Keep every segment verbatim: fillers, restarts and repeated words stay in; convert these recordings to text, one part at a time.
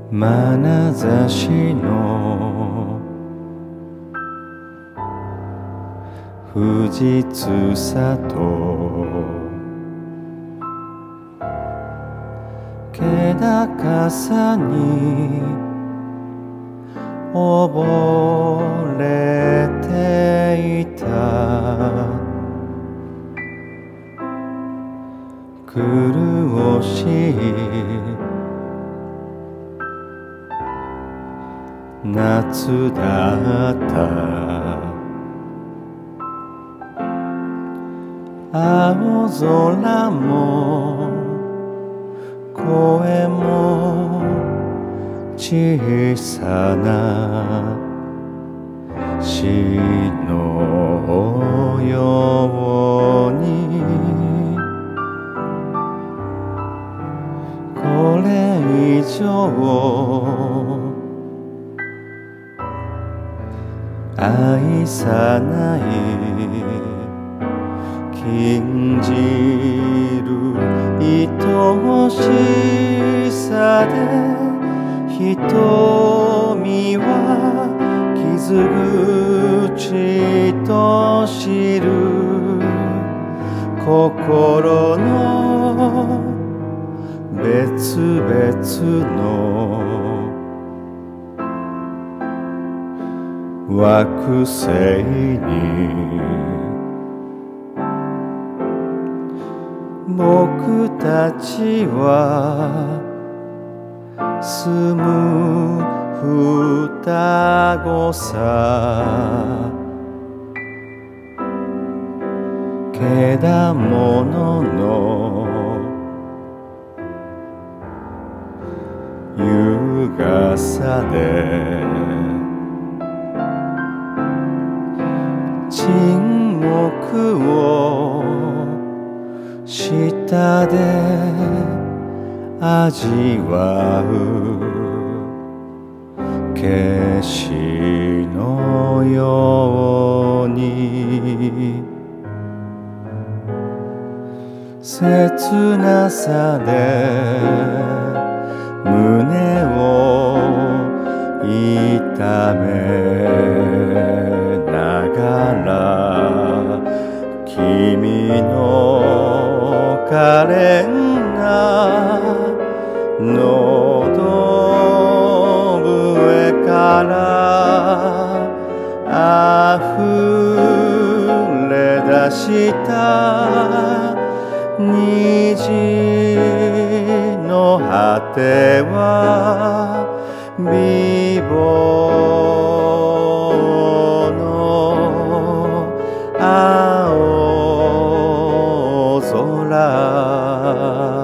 眼差しの不実さと気高さに溺れていた苦しい夏だった青空も声も小さな死のようにこれ以上愛さない禁じる愛しさで瞳は傷口と知る心の別々の惑星に僕たちは住む双子さけだものの優雅さで沈黙を舌で味わう景色のように切なさで胸を痛めながら君の可憐な喉笛から溢れ出した虹の果ては美貌の青空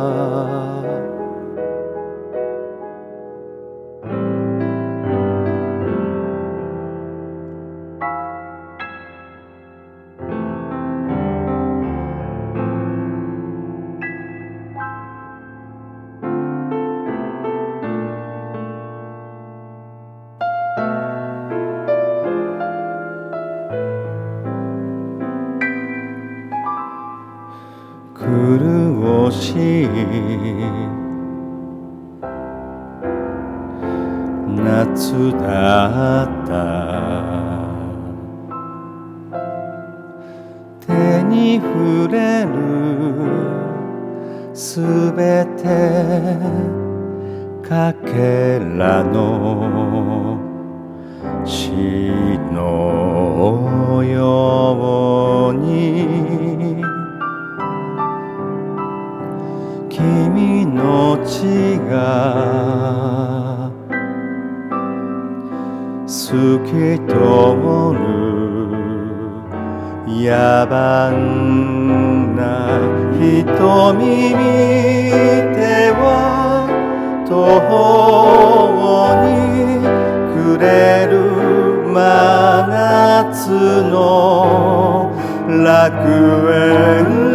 苦しい夏だった手に触れるすべてかけらの死のように君の血が透き通る野蛮な瞳見ては途方に暮れる真夏の楽園